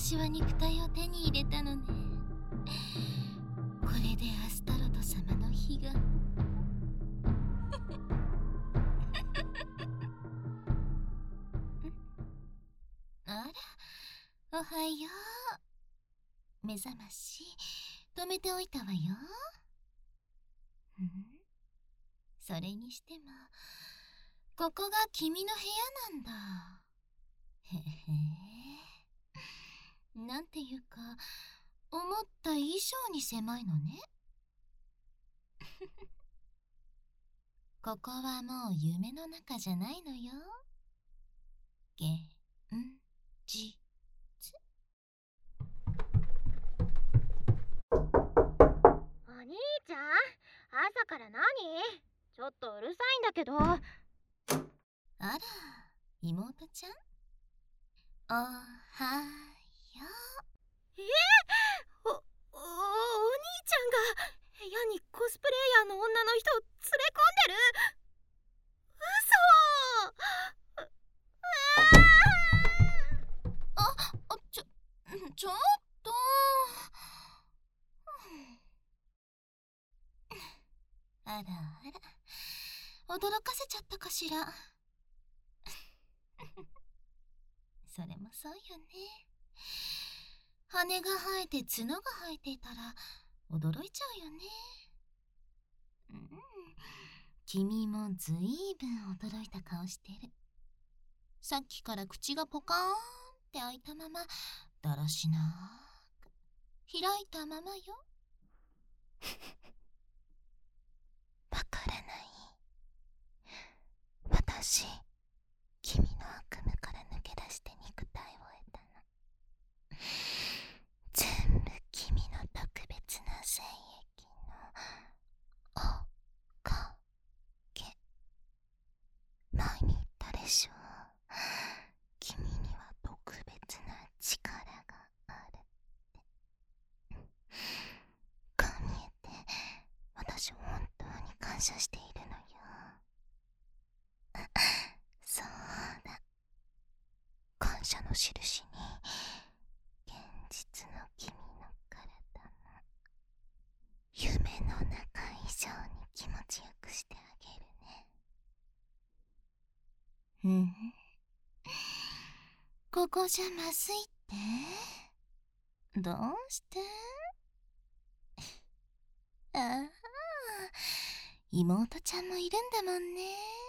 私は肉体を手に入れたのね。これでアスタロト様の悲願あら、おはよう。目覚まし止めておいたわよ。それにしてもここが君の部屋なんだ。へへなんていうか思った以上に狭いのね。ここはもう夢の中じゃないのよ。現実。 お兄ちゃん、朝から何？ちょっとうるさいんだけど。 あら、妹ちゃん、おはよう。 お兄ちゃんが部屋にコスプレイヤーの女の人連れ込んでる。嘘。 ちょっとあらあら、驚かせちゃったかしら。それもそうよね。羽が生えて角が生えていたら驚いちゃうよね。君もずいぶん驚いた顔してる。さっきから口がポカーンって開いたまま、だらしなーく開いたままよ。わからない。私、君の悪夢から抜け出して肉体を得たの。全部君の特別な精液のおかげ。前に言ったでしょ。君には特別な力があるって。こう見えて私本当に感謝しているのよ。そうだ、感謝の印に現実の君の体の夢の中以上に気持ちよくしてあげるね。ここじゃまずいって？どうして？ああ、妹ちゃんもいるんだもんね。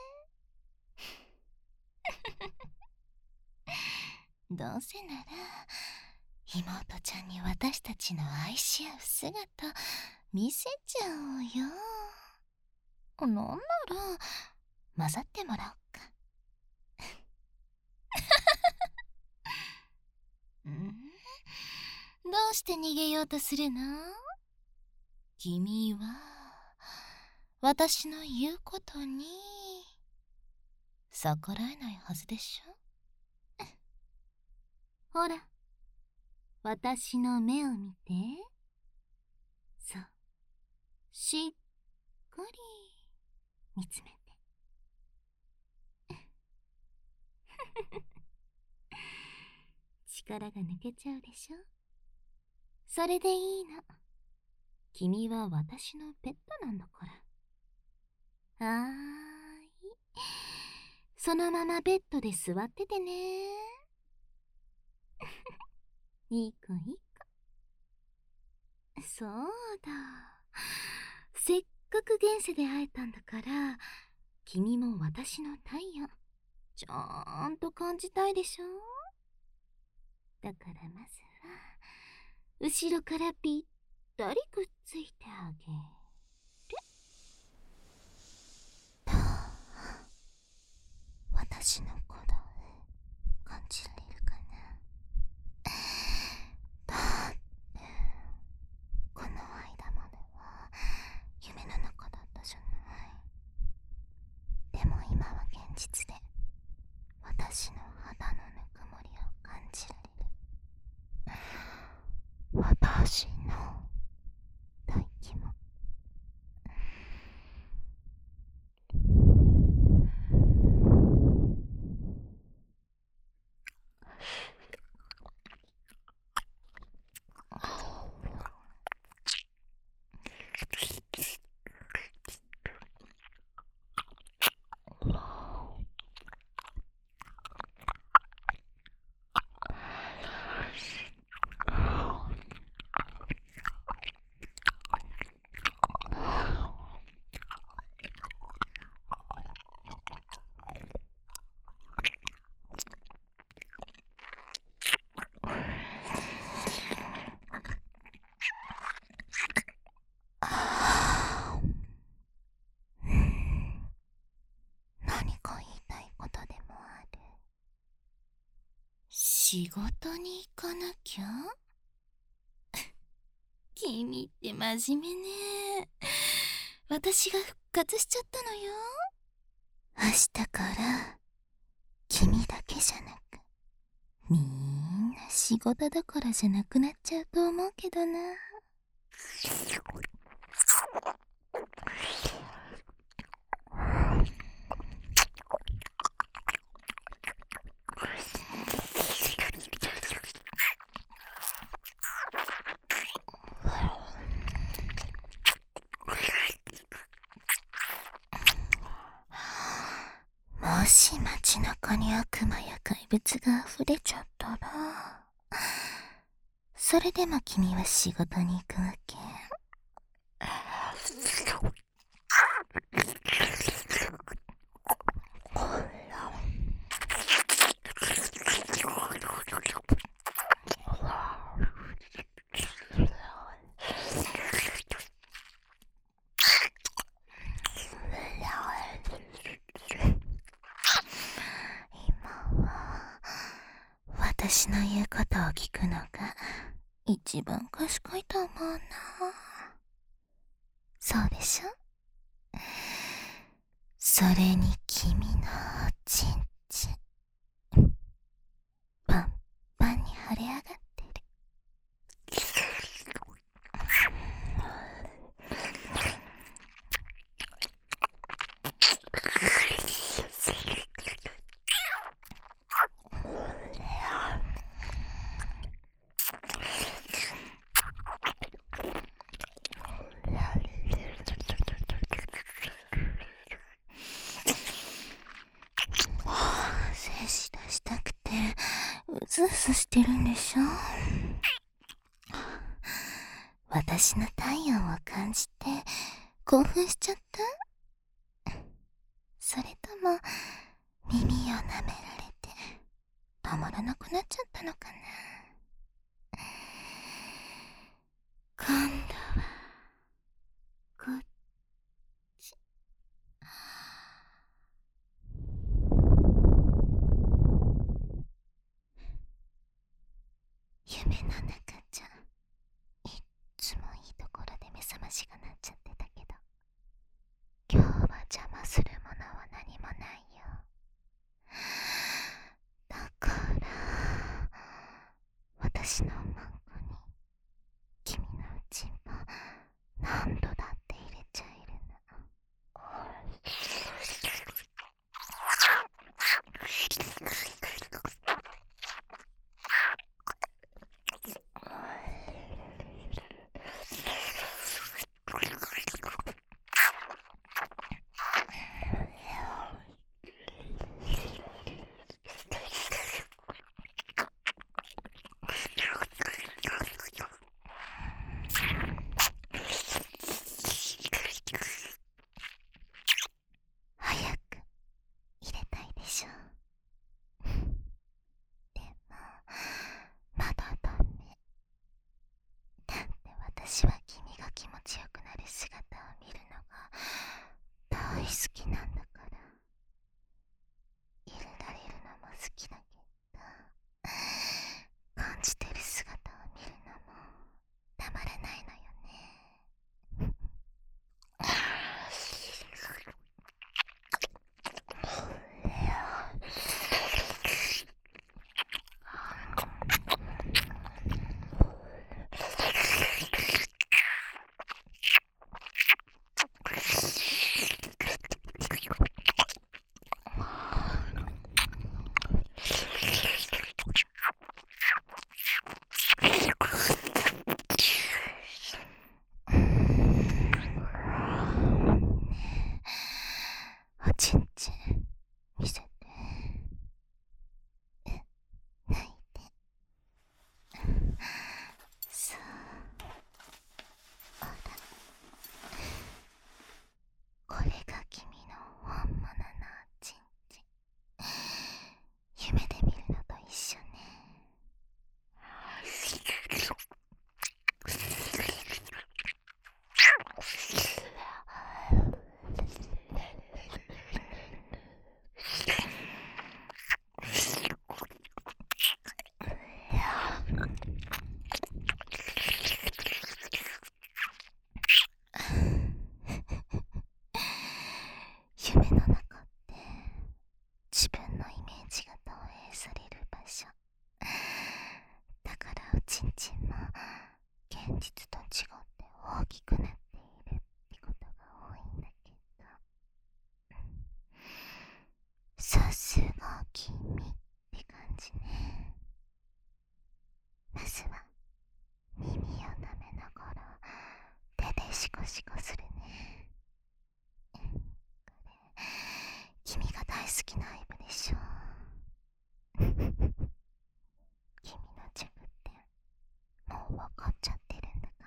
どうせなら妹ちゃんに私たちの愛し合う姿見せちゃおうよ。なんなら混ざってもらおっか。どうして逃げようとするの？君は私の言うことに逆らえないはずでしょ。ほら、私の目を見て。そう、しっかり見つめて。力が抜けちゃうでしょ。それでいいの。君は私のペットなんだから。はーい。そのままベッドで座っててね。いい子いい子。そうだ。せっかく現世で会えたんだから、君も私の体温、ちゃんと感じたいでしょ。だからまずは、後ろからぴったりくっついてあげる。どう？私の鼓動感じられるかな？だってこの間までは夢の中だったじゃない。でも今は現実で私の肌のぬくもりを感じられる。私の大気も。 仕事に行かなきゃ。君って真面目ね。私が復活しちゃったのよ。明日から君だけじゃなくみんな仕事どころじゃなくなっちゃうと思うけどな。もし街中に悪魔や怪物が溢れちゃったら、それでも君は仕事に行くわけ？私の言うことを聞くのが一番賢いと思うな。そうでしょ？それに君のおちんちんパンパンに腫れ上がってる。精子出したくてうずうずしてるんでしょ。私の体温を感じて興奮しちゃった？それとも耳を舐められてたまらなくなっちゃったのかな。今度はこっち。夢の中じゃいっつもいいところで目覚ましが鳴っちゃってたけど、今日は邪魔するものは何もないよ。だから私のマンコに君のうちんぽ何度だって入れちゃえるの。早く入れたいでしょ。でもまだダメ。だって私は君が気持ちよくなる姿を見るのが大好きなんだから。入れられるのも好きだけど、感じてる姿を見るのもたまらないのよね。 現実と違って大きくなっているってことが多いんだけど、さすが君って感じね。まずは耳を舐めながら手でシコシコするね。これ君が大好きなアイブでしょ。君の弱点もう分かっちゃってるんだから。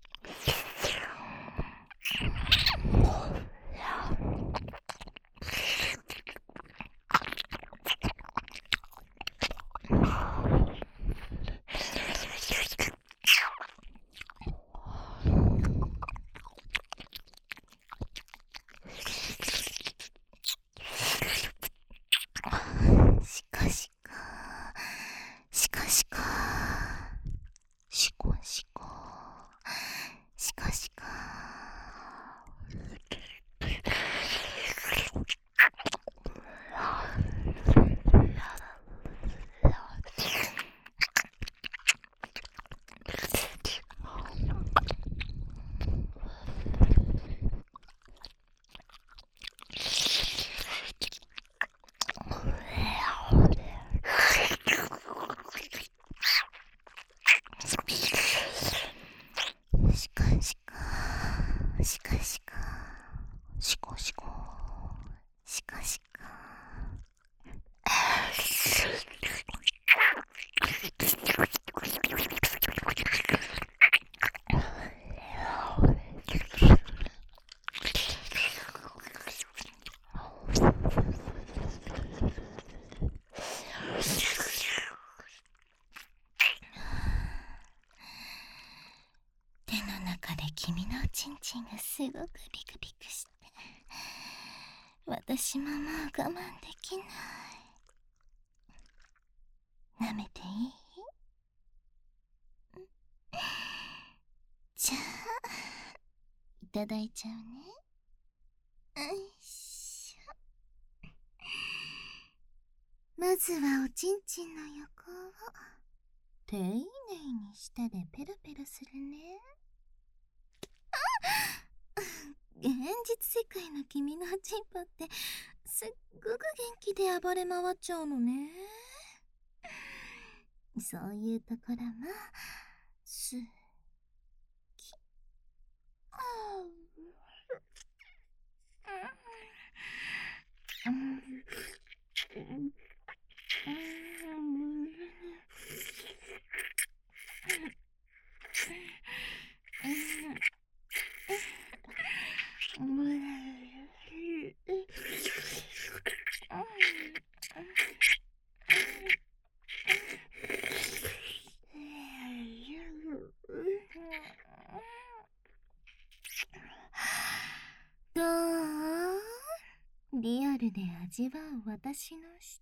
シコシコシコシコシコシコシコシコ。シコシコシコシコシコシコシコシコ。手の中で君のおちんちんがすごくビクビクして、私ももう我慢できない。舐めていい？じゃあいただいちゃうね。よいしょ。まずはおちんちんの横を丁寧に舌でペロペロするね。現実世界の君のおちんぽってすっごく元気で暴れ回っちゃうのね。そういうところも好き。どう？リアルで味わう私の舌、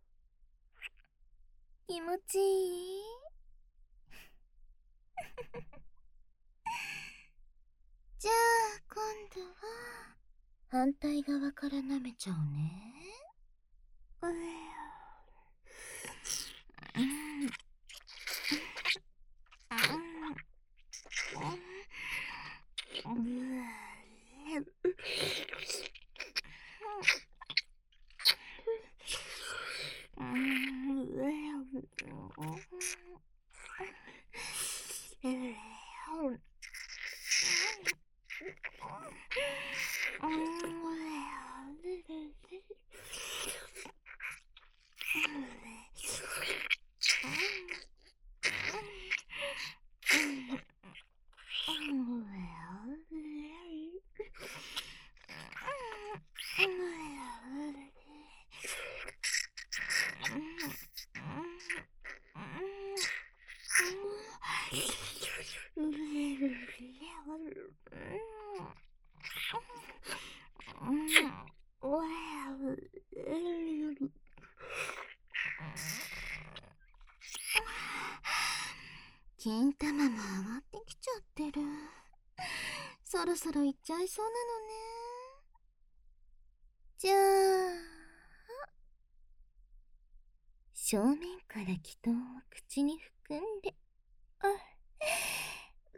気持ちいい？じゃあ今度は反対側から舐めちゃうね。金玉も上がってきちゃってる。そろそろ行っちゃいそうなのね。じゃあ正面から気筒を口に含んで、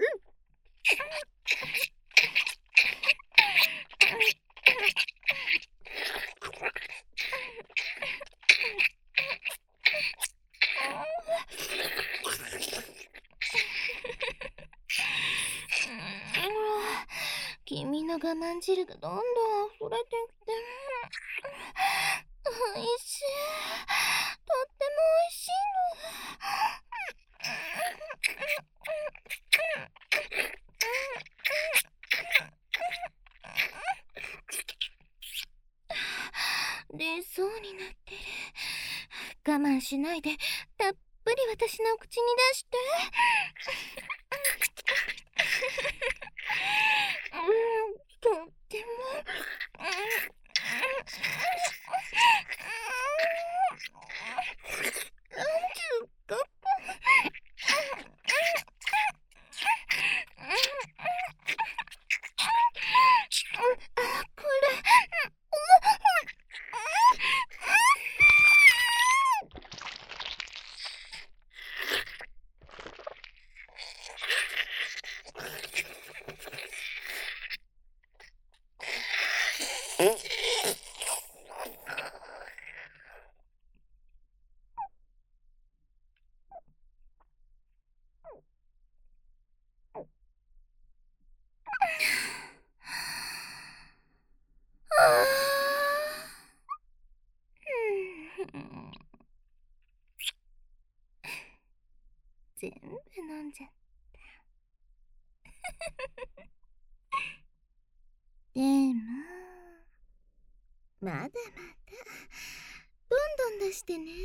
君の我慢汁がどんどん溢れてきて、美味しい。とっても美味しいの。出そうになってる。我慢しないでたっぷり私の口に出して。とってもこれ全部飲んじゃった。でもまだまだどんどん出してね。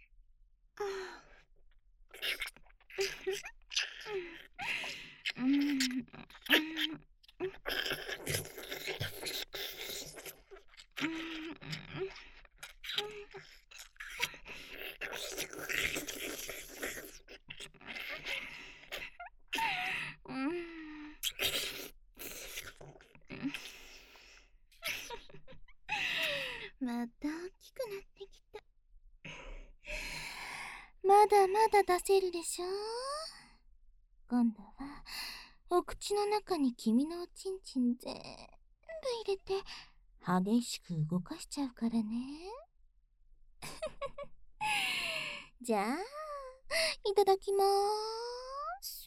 また大きくなってきた。まだまだ出せるでしょ。今度はお口の中に君のおちんちん全部入れて激しく動かしちゃうからね。じゃあいただきまーす。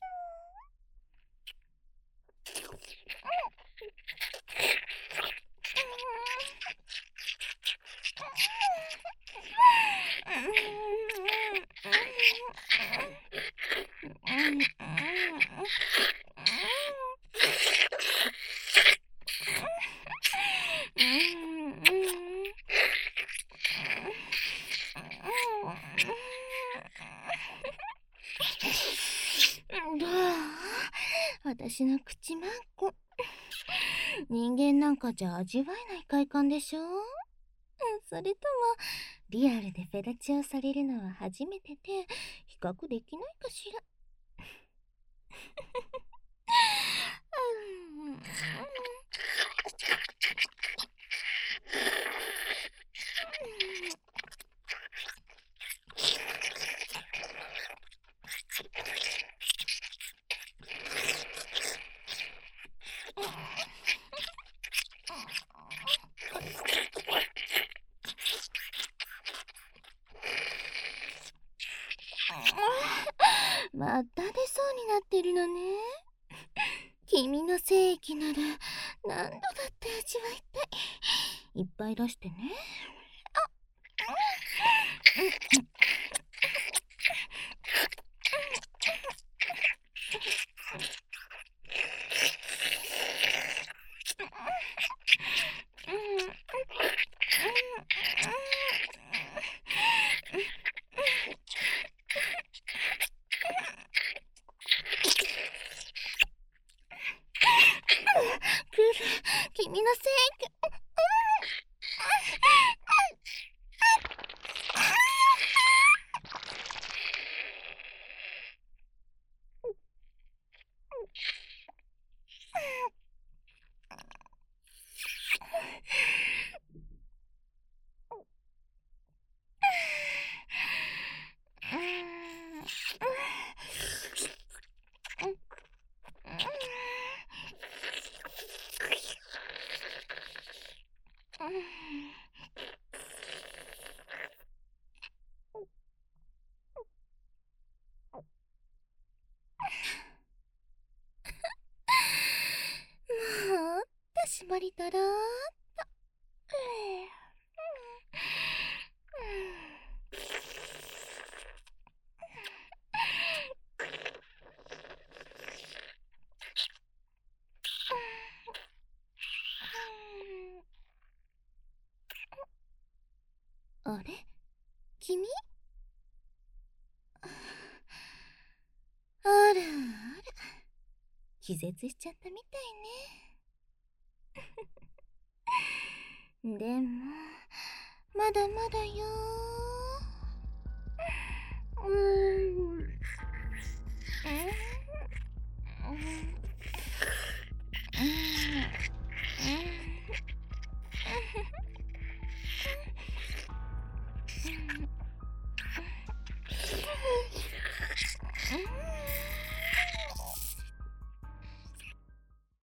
どう？私の口まんこ。人間なんかじゃ味わえない快感でしょ？それともリアルでフェラチオされるのは初めてで比較できないかしら。また出そうになってるのね。君の精液なら何度だって味わいたい。いっぱい出してね。君の精液。 張りだらーっと。あれ、君？あらあら、気絶しちゃったみたいね。でもまだまだよー。